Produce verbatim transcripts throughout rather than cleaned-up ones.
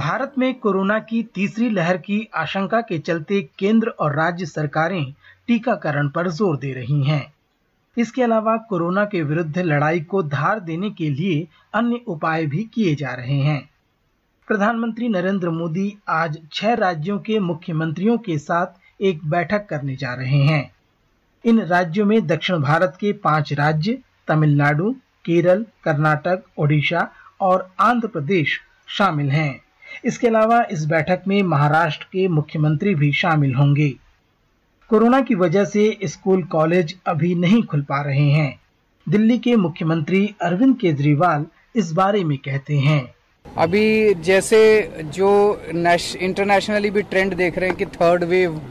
भारत में कोरोना की तीसरी लहर की आशंका के चलते केंद्र और राज्य सरकारें टीकाकरण पर जोर दे रही हैं। इसके अलावा कोरोना के विरुद्ध लड़ाई को धार देने के लिए अन्य उपाय भी किए जा रहे हैं। प्रधानमंत्री नरेंद्र मोदी आज छह राज्यों के मुख्यमंत्रियों के साथ एक बैठक करने जा रहे हैं। इन राज्यों में दक्षिण भारत के पांच राज्य तमिलनाडु, केरल, कर्नाटक, ओडिशा और आंध्र प्रदेश शामिल हैं। इसके अलावा इस बैठक में महाराष्ट्र के मुख्यमंत्री भी शामिल होंगे। कोरोना की वजह से स्कूल कॉलेज अभी नहीं खुल पा रहे हैं। दिल्ली के मुख्यमंत्री अरविंद केजरीवाल इस बारे में कहते हैं, अभी जैसे जो इंटरनेशनली भी ट्रेंड देख रहे हैं कि थर्ड वेव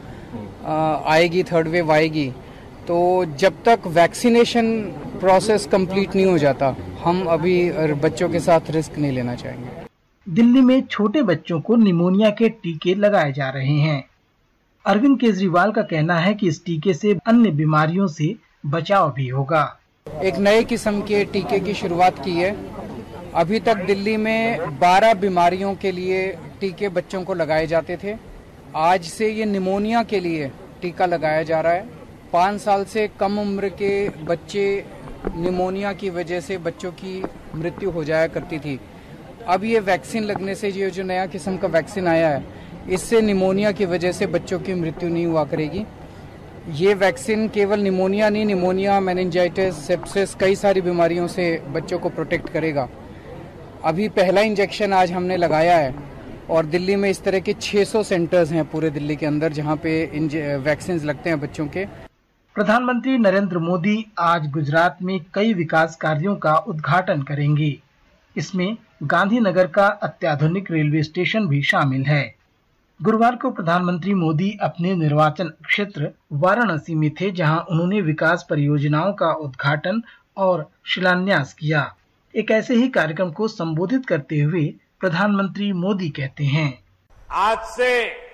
आएगी थर्ड वेव आएगी, तो जब तक वैक्सीनेशन प्रोसेस कंप्लीट नहीं हो जाता, हम अभी बच्चों के साथ रिस्क नहीं लेना चाहेंगे। दिल्ली में छोटे बच्चों को निमोनिया के टीके लगाए जा रहे हैं। अरविंद केजरीवाल का कहना है कि इस टीके से अन्य बीमारियों से बचाव भी होगा। एक नए किस्म के टीके की शुरुआत की है। अभी तक दिल्ली में बारह बीमारियों के लिए टीके बच्चों को लगाए जाते थे। आज से ये निमोनिया के लिए टीका लगाया जा रहा है। पाँच साल से कम उम्र के बच्चे निमोनिया की वजह से बच्चों की मृत्यु हो जाया करती थी। अब ये वैक्सीन लगने से ये जो नया किस्म का वैक्सीन आया है, इससे निमोनिया की वजह से बच्चों की मृत्यु नहीं हुआ करेगी। ये वैक्सीन केवल निमोनिया नहीं, निमोनिया, मेनिंजाइटिस, सेप्सिस, कई सारी बीमारियों से बच्चों को प्रोटेक्ट करेगा। अभी पहला इंजेक्शन आज हमने लगाया है और दिल्ली में इस तरह के छह सौ सेंटर्स हैं पूरे दिल्ली के अंदर जहां पे वैक्सीन लगते हैं बच्चों के। प्रधानमंत्री नरेंद्र मोदी आज गुजरात में कई विकास कार्यों का उद्घाटन करेंगे। इसमें गांधीनगर का अत्याधुनिक रेलवे स्टेशन भी शामिल है। गुरुवार को प्रधानमंत्री मोदी अपने निर्वाचन क्षेत्र वाराणसी में थे, जहां उन्होंने विकास परियोजनाओं का उद्घाटन और शिलान्यास किया। एक ऐसे ही कार्यक्रम को संबोधित करते हुए प्रधानमंत्री मोदी कहते हैं, आज से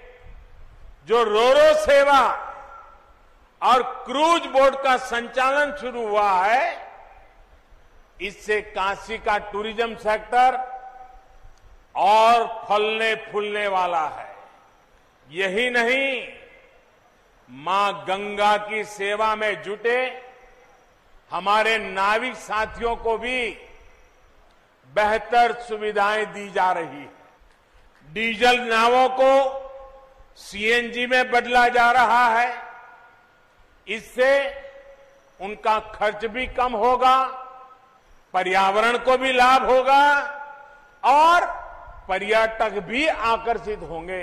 जो रोरो सेवा और क्रूज बोट का संचालन शुरू हुआ है, इससे काशी का टूरिज्म सेक्टर और फलने फूलने वाला है। यही नहीं, मां गंगा की सेवा में जुटे हमारे नाविक साथियों को भी बेहतर सुविधाएं दी जा रही है। डीजल नावों को सीएनजी में बदला जा रहा है। इससे उनका खर्च भी कम होगा, पर्यावरण को भी लाभ होगा और पर्यटक भी आकर्षित होंगे।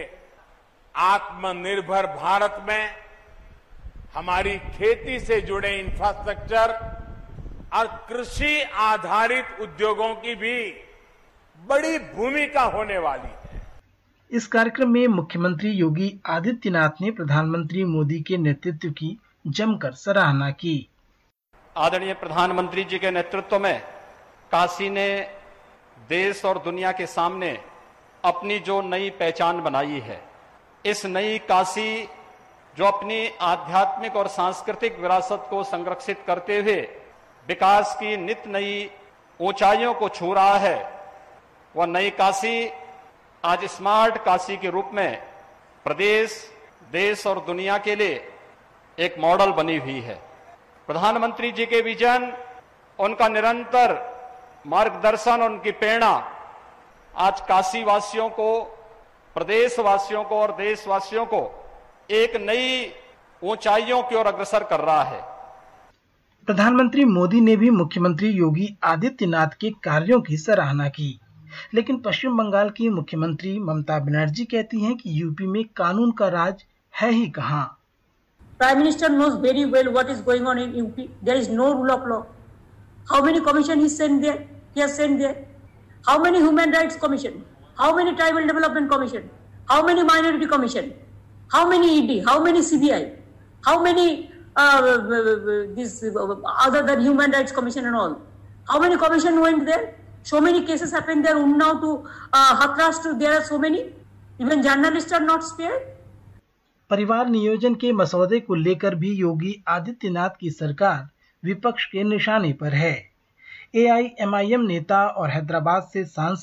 आत्मनिर्भर भारत में हमारी खेती से जुड़े इंफ्रास्ट्रक्चर और कृषि आधारित उद्योगों की भी बड़ी भूमिका होने वाली है। इस कार्यक्रम में मुख्यमंत्री योगी आदित्यनाथ ने प्रधानमंत्री मोदी के नेतृत्व की जमकर सराहना की। आदरणीय प्रधानमंत्री जी के नेतृत्व में काशी ने देश और दुनिया के सामने अपनी जो नई पहचान बनाई है, इस नई काशी जो अपनी आध्यात्मिक और सांस्कृतिक विरासत को संरक्षित करते हुए विकास की नित नई ऊंचाइयों को छू रहा है, वह नई काशी आज स्मार्ट काशी के रूप में प्रदेश, देश और दुनिया के लिए एक मॉडल बनी हुई है। प्रधानमंत्री जी के विजन, उनका निरंतर मार्गदर्शन, उनकी प्रेरणा आज काशी वासियों को, प्रदेश वासियों को और देशवासियों को एक नई ऊंचाइयों की ओर अग्रसर कर रहा है। प्रधानमंत्री मोदी ने भी मुख्यमंत्री योगी आदित्यनाथ के कार्यों की सराहना की, लेकिन पश्चिम बंगाल की मुख्यमंत्री ममता बनर्जी कहती हैं कि यूपी में कानून का राज है ही कहां। Prime Minister knows very well what is going on in U P. There is no rule of law. How many commission he sent there? He has sent there. How many human rights commission? How many tribal development commission? How many minority commission? How many E D? How many C B I? How many uh, this uh, other than human rights commission and all? How many commission went there? So many cases happened there. Unnao to uh, Hathras to there are so many. Even journalists are not spared. परिवार नियोजन के मसौदे को लेकर भी योगी आदित्यनाथ की सरकार विपक्ष के निशाने पर है। ए आई एम आई एम नेता और हैदराबाद से सांसद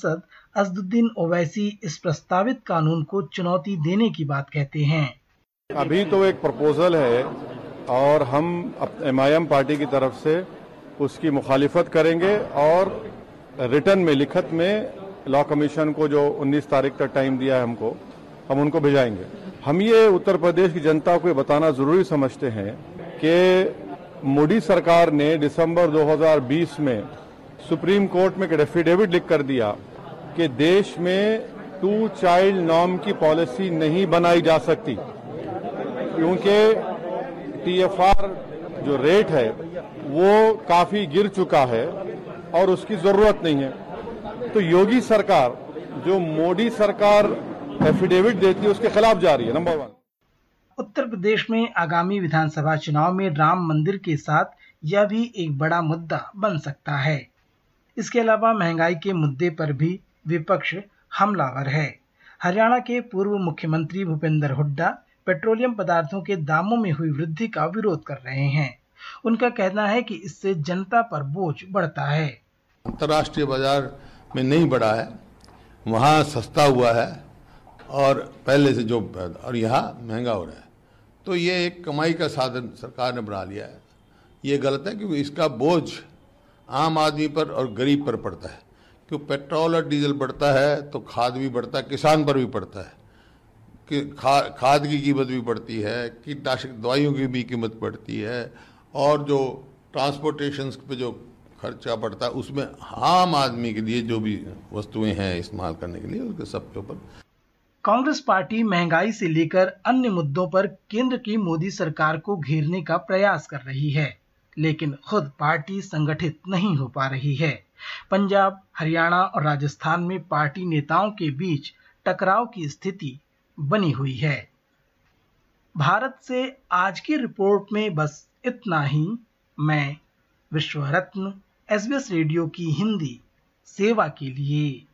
असदुद्दीन ओवैसी इस प्रस्तावित कानून को चुनौती देने की बात कहते हैं। अभी तो एक प्रपोजल है और हम एम आई एम पार्टी की तरफ से उसकी मुखालिफत करेंगे और रिटर्न में, लिखत में लॉ कमीशन को जो उन्नीस तारीख तक टाइम दिया है हमको, हम उनको भिजाएंगे। हम ये उत्तर प्रदेश की जनता को बताना जरूरी समझते हैं कि मोदी सरकार ने दिसंबर दो हज़ार बीस में सुप्रीम कोर्ट में एक एफिडेविट लिख कर दिया कि देश में टू चाइल्ड नॉर्म की पॉलिसी नहीं बनाई जा सकती, क्योंकि टी एफ आर जो रेट है वो काफी गिर चुका है और उसकी जरूरत नहीं है। तो योगी सरकार, जो मोदी सरकार एफिडेविट देती है, उसके खिलाफ जा रही है। नंबर वन, उत्तर प्रदेश में आगामी विधानसभा चुनाव में राम मंदिर के साथ यह भी एक बड़ा मुद्दा बन सकता है। इसके अलावा महंगाई के मुद्दे पर भी विपक्ष हमलावर है। हरियाणा के पूर्व मुख्यमंत्री भूपेंद्र हुड्डा पेट्रोलियम पदार्थों के दामों में हुई वृद्धि का विरोध कर रहे हैं। उनका कहना है कि इससे जनता पर बोझ बढ़ता है। अंतर्राष्ट्रीय बाजार में नहीं बढ़ा है, वहाँ सस्ता हुआ है और पहले से जो, और यहाँ महंगा हो रहा है। तो ये एक कमाई का साधन सरकार ने बना लिया है। ये गलत है, क्योंकि इसका बोझ आम आदमी पर और गरीब पर पड़ता है। क्योंकि पेट्रोल और डीजल बढ़ता है तो खाद भी बढ़ता है, किसान पर भी पड़ता है कि खा, खाद की कीमत भी बढ़ती है, कीटनाशक दवाइयों की भी कीमत बढ़ती है, और जो ट्रांसपोर्टेशन पे जो खर्चा पड़ता है उसमें आम आदमी के लिए जो भी वस्तुएं हैं इस्तेमाल करने के लिए, उसके सब के ऊपर। कांग्रेस पार्टी महंगाई से लेकर अन्य मुद्दों पर केंद्र की मोदी सरकार को घेरने का प्रयास कर रही है, लेकिन खुद पार्टी संगठित नहीं हो पा रही है। पंजाब, हरियाणा और राजस्थान में पार्टी नेताओं के बीच टकराव की स्थिति बनी हुई है। भारत से आज की रिपोर्ट में बस इतना ही। मैं Vishwa Ratna, SBS radio की हिंदी सेवा के लिए।